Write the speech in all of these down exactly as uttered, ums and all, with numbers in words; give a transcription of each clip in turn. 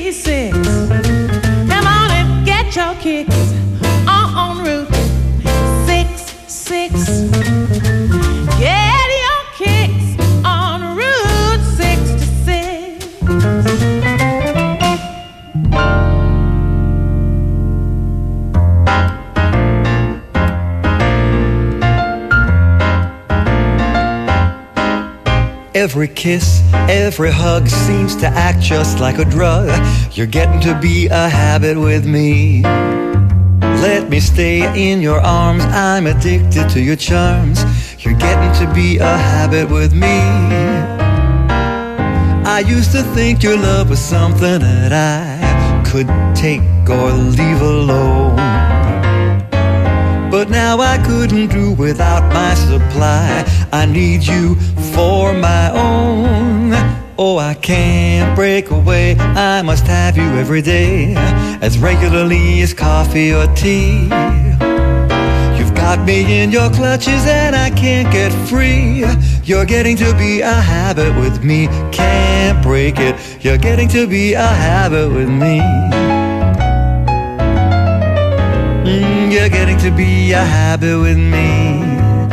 eighty-six. Come on and get your kicks on Route sixty-six. Get your kicks on Route sixty-six. Every kiss, every hug seems to act just like a drug. You're getting to be a habit with me. Let me stay in your arms, I'm addicted to your charms. You're getting to be a habit with me. I used to think your love was something that I could take or leave alone, but now I couldn't do without my supply. I need you for my own. Oh, I can't break away, I must have you every day, as regularly as coffee or tea. You've got me in your clutches and I can't get free. You're getting to be a habit with me. Can't break it, you're getting to be a habit with me. Mm, you're getting to be a habit with me.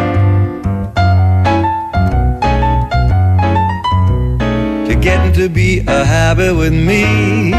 Getting to be a habit with me.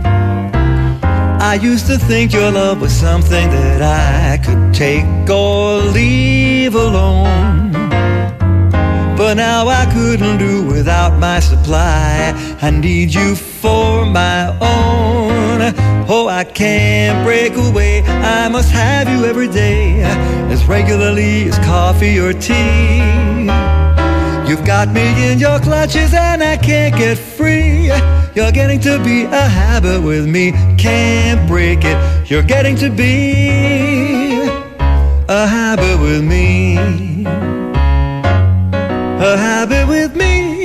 I used to think your love was something that I could take or leave alone, but now I couldn't do without my supply. I need you for my own. Oh, I can't break away, I must have you every day, as regularly as coffee or tea. You've got me in your clutches and I can't get free. You're getting to be a habit with me. Can't break it, you're getting to be a habit with me. A habit with me.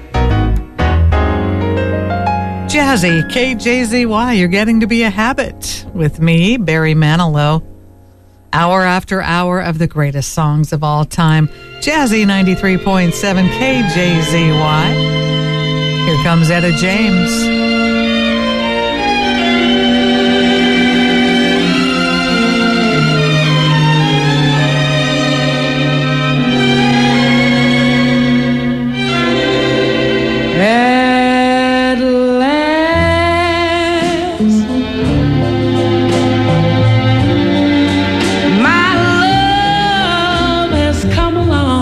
Jazzy, K J Z Y, you're getting to be a habit with me, Barry Manilow. Hour after hour of the greatest songs of all time. Jazzy ninety-three point seven K J Z Y. Here comes Etta James.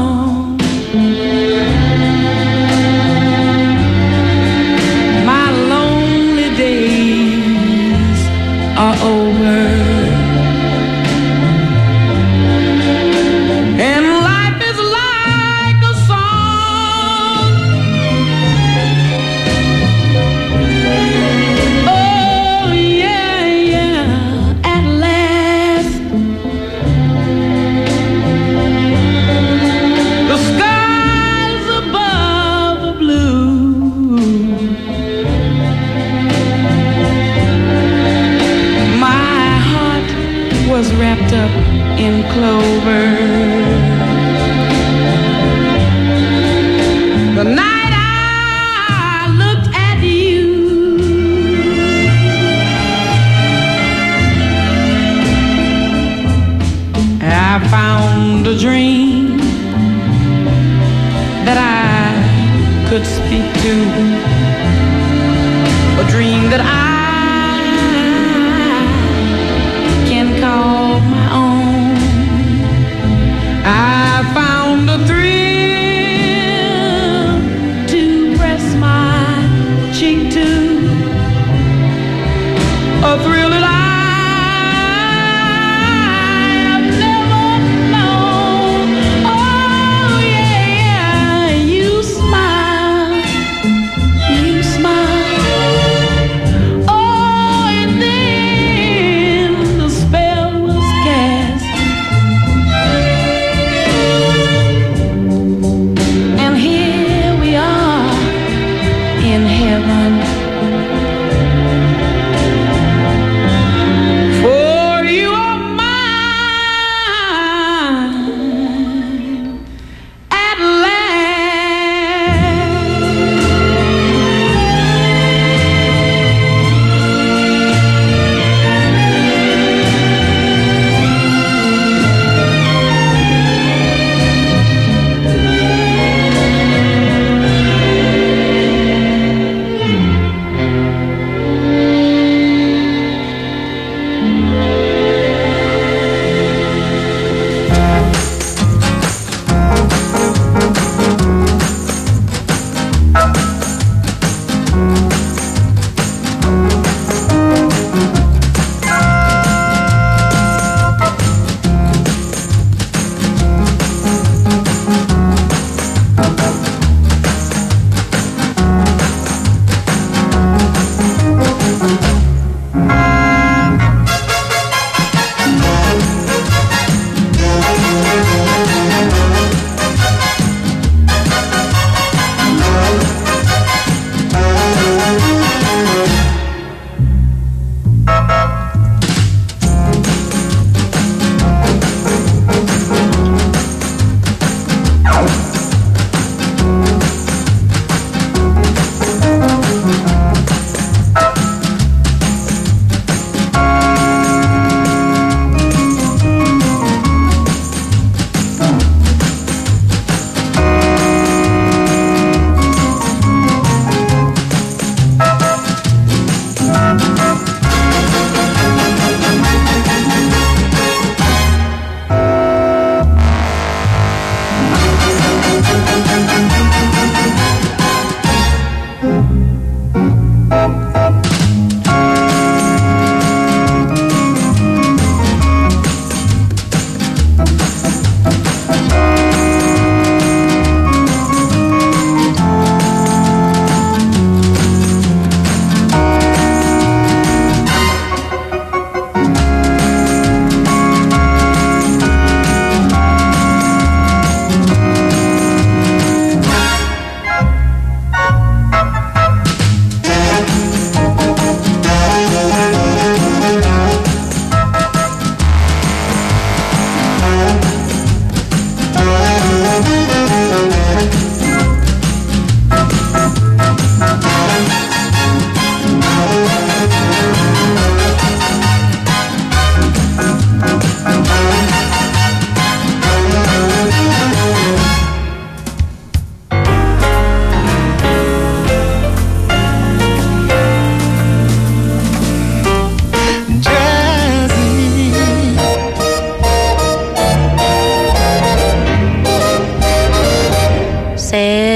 My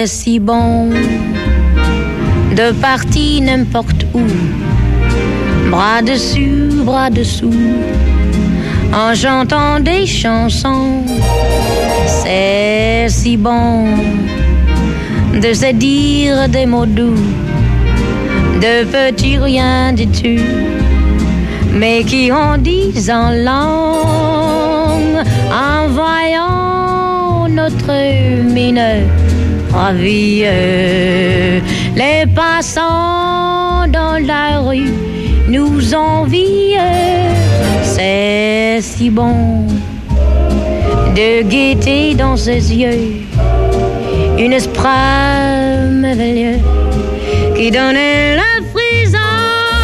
si bon de partir n'importe où, bras dessus, bras dessous, en chantant des chansons. C'est si bon de se dire des mots doux, de petits rien du tout, mais qui en disent en langue, en voyant notre mine ravie. Les passants dans la rue nous envient. C'est si bon de guetter dans ses yeux une espoir merveilleux qui donnait la frisson.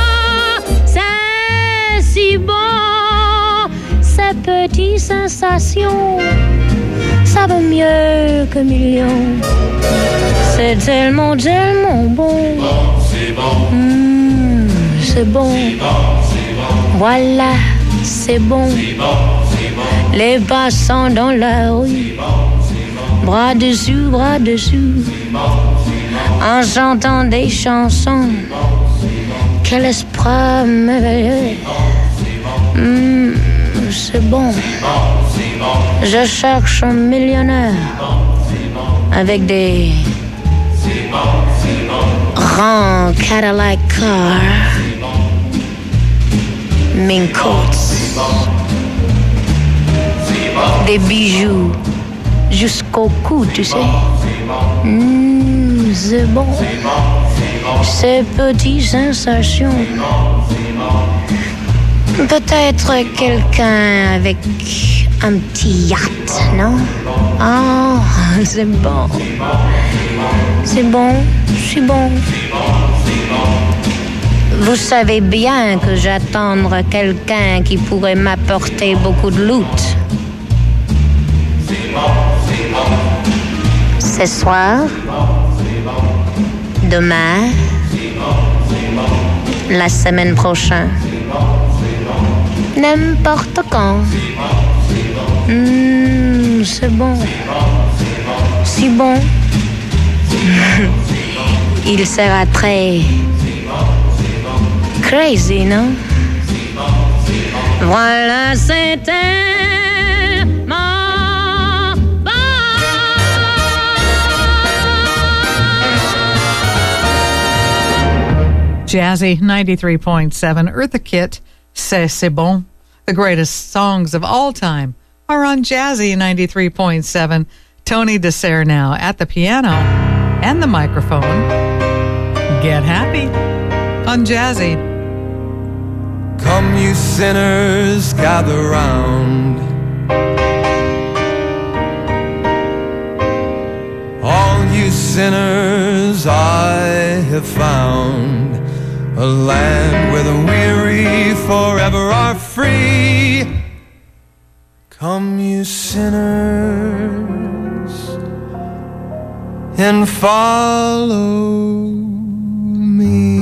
C'est si bon, ces petites sensations, ça vaut mieux que millions. C'est tellement, tellement bon. C'est bon, mmh, c'est bon. c'est bon, c'est bon. Voilà, c'est bon. C'est bon, c'est bon. Les passants dans la rue, bras dessus, bras dessous, en chantant des chansons. Quel esprit merveilleux. Mmh, c'est bon. Je cherche un millionnaire avec des grands Cadillac cars, mink coats, des bijoux jusqu'au cou, tu sais. Mmh, c'est bon. Ces petites sensations. Peut-être quelqu'un avec un petit yacht, non? Ah, oh, c'est bon. C'est bon, c'est bon. Vous savez bien que j'attends quelqu'un qui pourrait m'apporter beaucoup de loot. Ce soir, demain, la semaine prochaine, n'importe quand. Mmh, c'est bon, si bon. Il sera très crazy, non? Voilà, c'était Jazzy ninety-three point seven. Eartha Kitt, C'est C'est Bon. The greatest songs of all time are on Jazzy ninety-three point seven. Tony Dessert now at the piano and the microphone. Get happy on Jazzy. Come, you sinners, gather round. All you sinners I have found, a land where the weary forever are free. Come, you sinners, and follow me.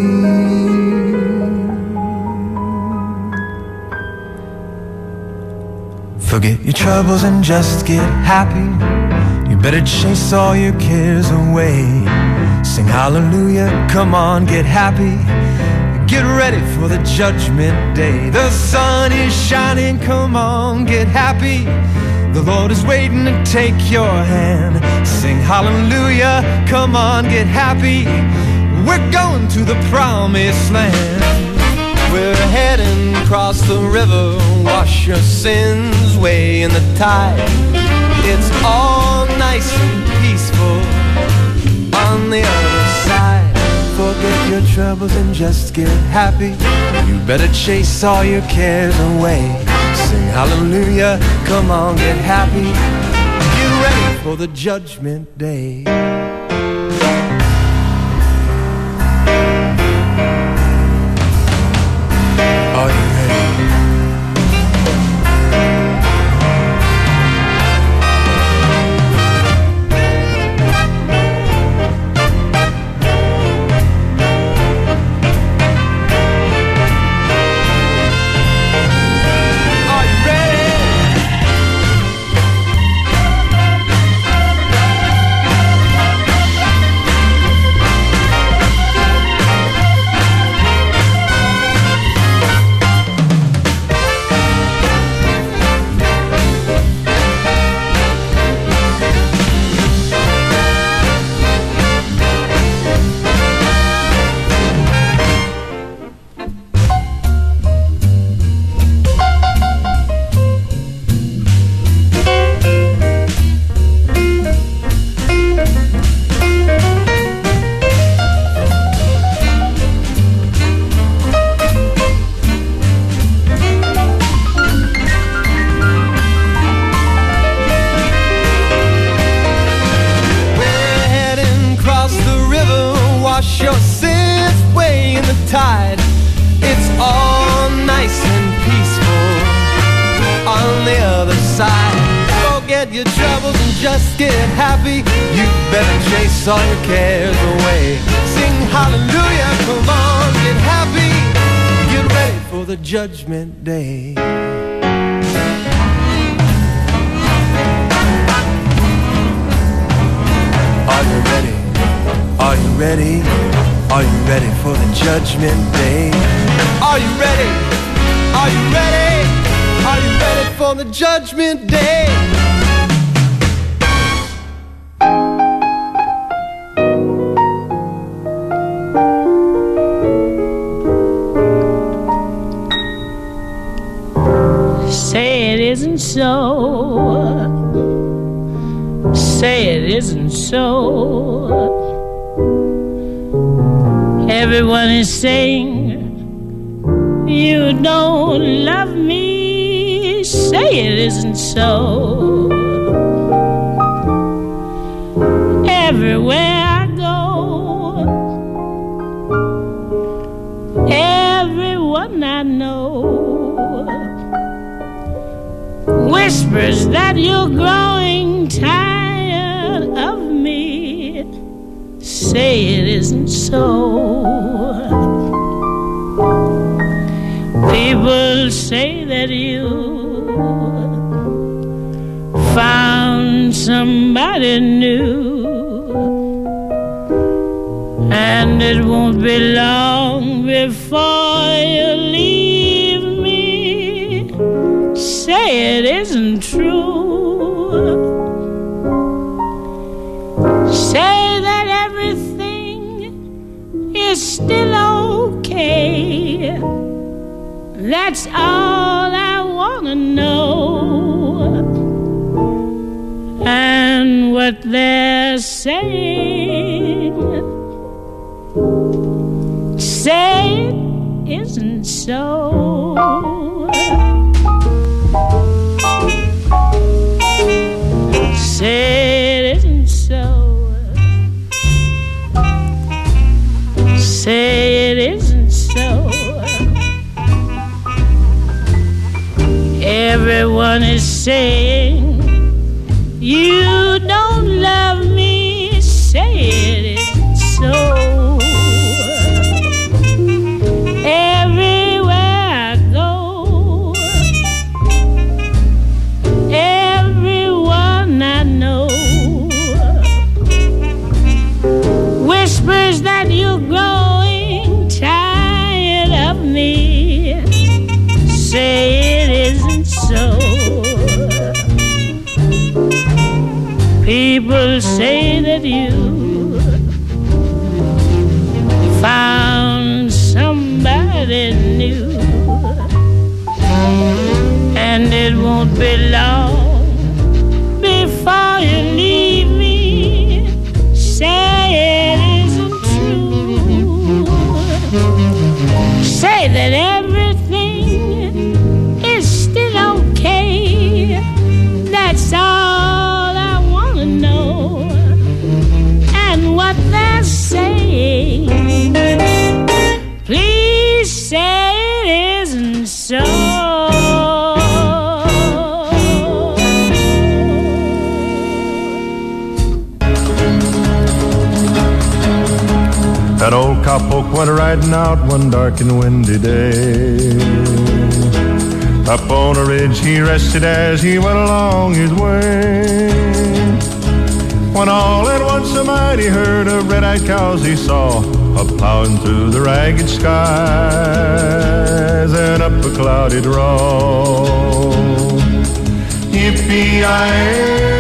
Forget your troubles and just get happy. You better chase all your cares away. Sing hallelujah, come on, get happy. Get ready for the judgment day. The sun is shining, come on, get happy. The Lord is waiting to take your hand. Sing hallelujah, come on, get happy. We're going to the promised land. We're heading across the river, wash your sins away in the tide. It's all nice and peaceful on the other side. Forget your troubles and just get happy. You better chase all your cares away. Sing hallelujah, come on, get happy. Get ready for the judgment day. Are you ready? tide. It's all nice and peaceful on the other side. Forget your troubles and just get happy. You better chase all your cares away. Sing hallelujah, come on, get happy. Get ready for the judgment day. Are you ready? Are you ready? Are you ready for the judgment day? Are you ready? Are you ready? Are you ready for the judgment day? Say it isn't so. Say it isn't so. Everyone is saying you don't love me. Say it isn't so. Everywhere I go, everyone I know whispers that you're growing tired of me. Say it isn't so. People say that you found somebody new, and it won't be long before you leave me. Say it isn't true. Say that everything is still okay. That's all I wanna know. And what they're saying, say it isn't so. Say it isn't so. Say it isn't so. Everyone is saying you don't love me. Say it isn't so. Everywhere I go, everyone I know whispers that you're growing tired of me. Say it isn't so. People say that you found somebody new, and it won't be long before you leave me. Say it isn't true. Say that everything is still okay. That's all I wanna know. And what they're saying, please say it isn't so. That old cowpoke went riding out one dark and windy day. Up on a ridge he rested as he went along his way. When all at once a mighty herd of red-eyed cows he saw, a-plowing through the ragged skies and up a cloudy draw. Yippee-yi-ay,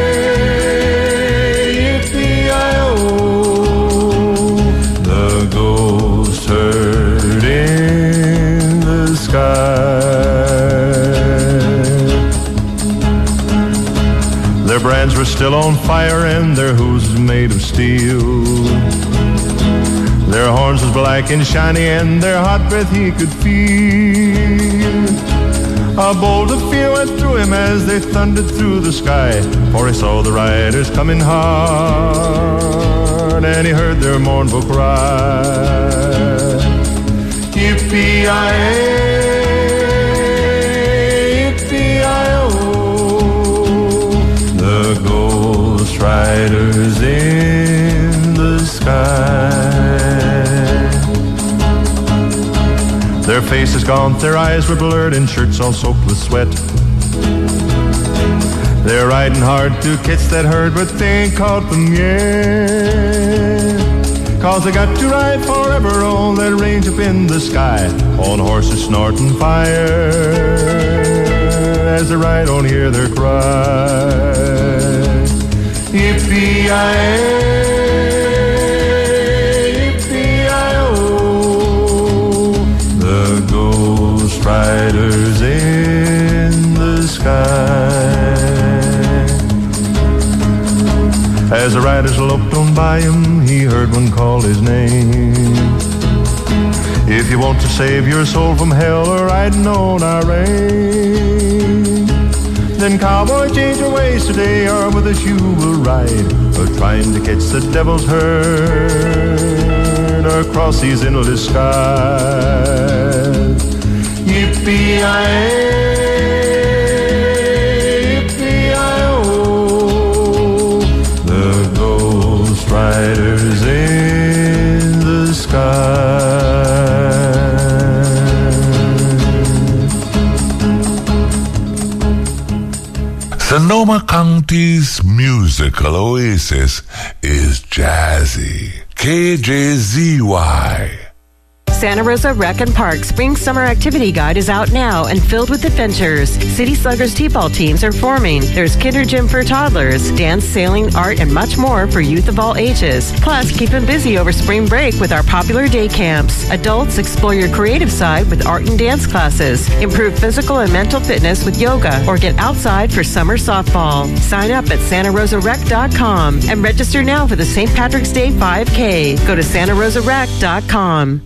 herd in the sky. Their brands were still on fire and their hooves made of steel. Their horns was black and shiny and their hot breath he could feel. A bolt of fear went through him as they thundered through the sky, for he saw the riders coming hard and he heard their mournful cry. Their faces gaunt, their eyes were blurred, and shirts all soaked with sweat. They're riding hard to catch that herd, but they ain't caught them yet. Cause they got to ride forever on that range up in the sky, on horses snorting fire. As they ride on, hear their cry. Yippee-yi-yi, riders in the sky. As the riders loped on by him, he heard one call his name. If you want to save your soul from hell or riding on our range, then cowboy, change your ways today, or with us you will ride, or trying to catch the devil's herd across these endless skies. Yippee-yi-yi, yippee-yi-oh, the ghost riders in the sky. Sonoma County's musical oasis is Jazzy. K J Z Y. Santa Rosa Rec and Park Spring Summer Activity Guide is out now and filled with adventures. City Sluggers T-ball teams are forming. There's kinder gym for toddlers, dance, sailing, art, and much more for youth of all ages. Plus, keep them busy over spring break with our popular day camps. Adults, explore your creative side with art and dance classes. Improve physical and mental fitness with yoga, or get outside for summer softball. Sign up at Santa Rosa Rec dot com and register now for the Saint Patrick's Day five K. Go to Santa Rosa Rec dot com.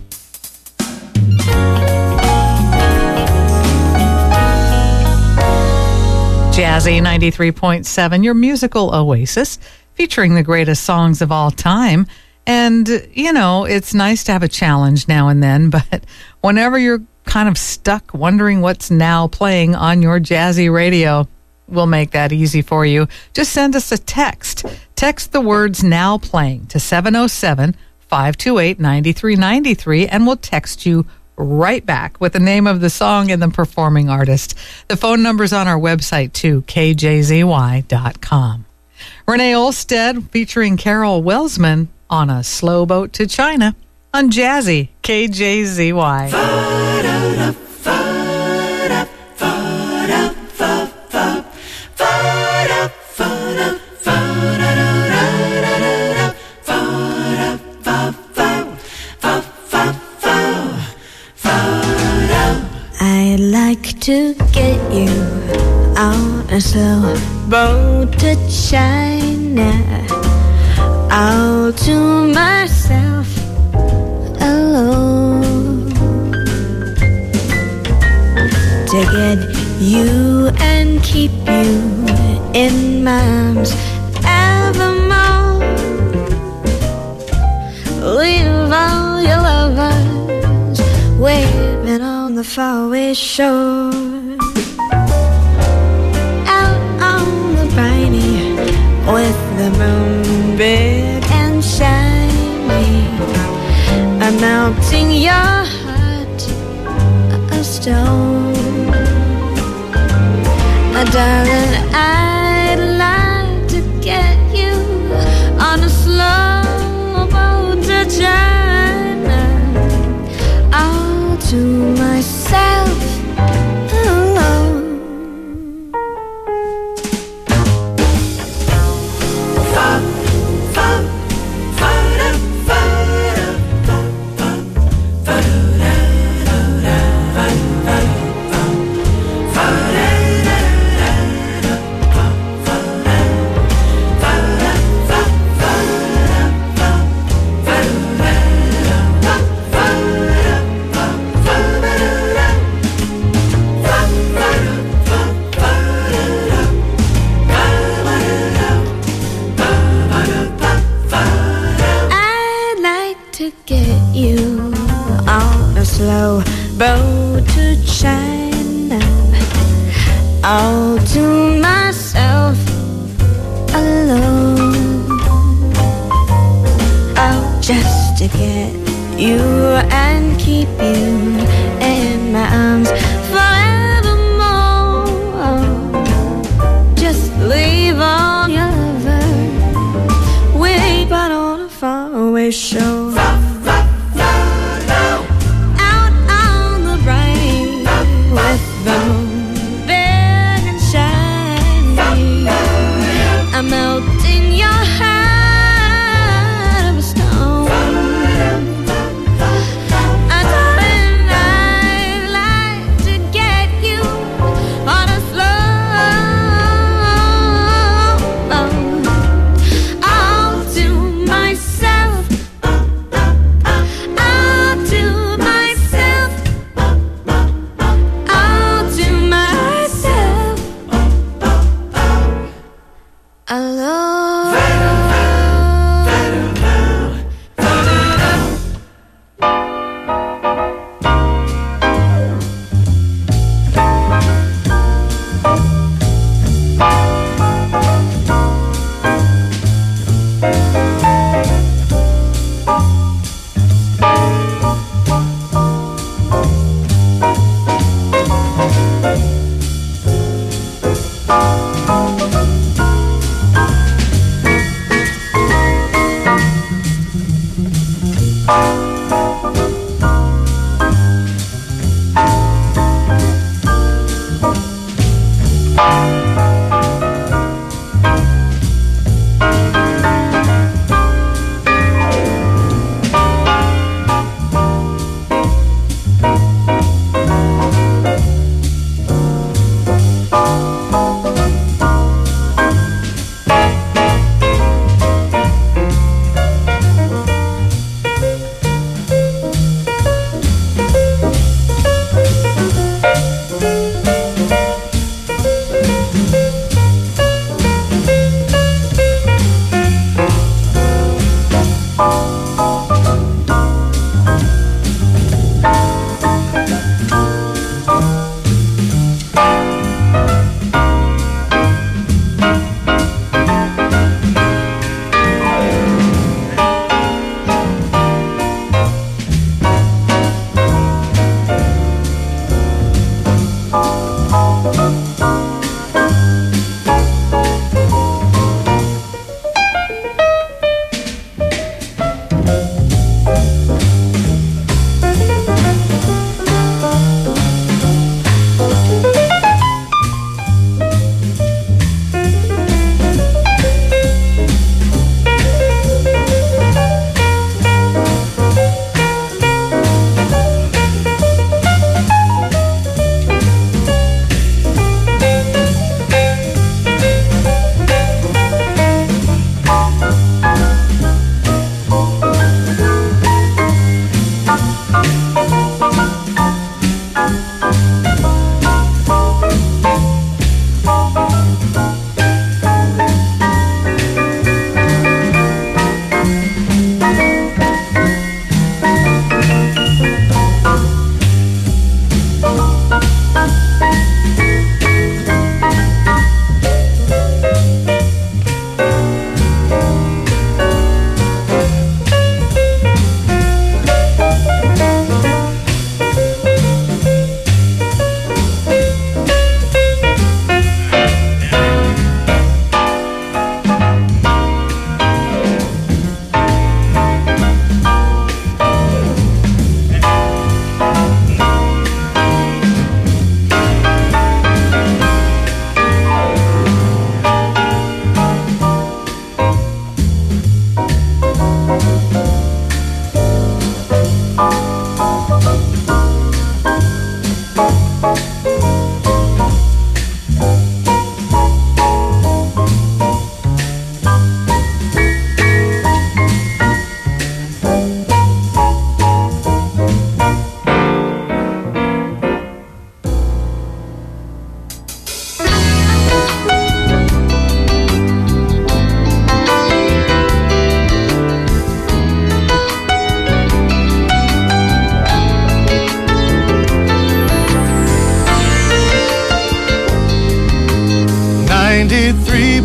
Jazzy ninety-three point seven, your musical oasis, featuring the greatest songs of all time. And, you know, it's nice to have a challenge now and then, but whenever you're kind of stuck wondering what's now playing on your Jazzy radio, we'll make that easy for you. Just send us a text. Text the words "now playing" to seven oh seven, five two eight, nine three nine three, and we'll text you right back with the name of the song and the performing artist. The phone number's on our website too, K J Z Y dot com. Renee Olstead featuring Carol Welsman on A Slow Boat to China on Jazzy, K J Z Y. I'd like to get you on a slow boat to China, all to myself alone, to get you and keep you in my arms evermore. Leave all your lovers waving on the faraway shore, out on the briny with the moon big and shiny, I'm melting your heart a stone. Uh, darling, I'd like to get you on a slow boat to China, all to myself alone. Slow boat to China, all to myself alone. Oh, just to get you and keep you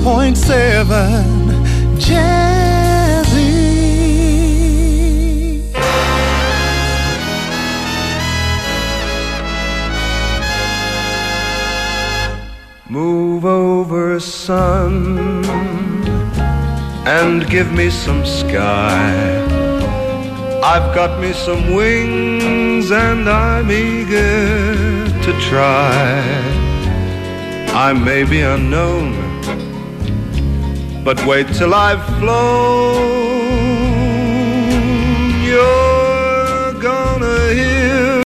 point seven Jazzy. Move over, sun, and give me some sky. I've got me some wings and I'm eager to try. I may be unknown, but wait till I've flown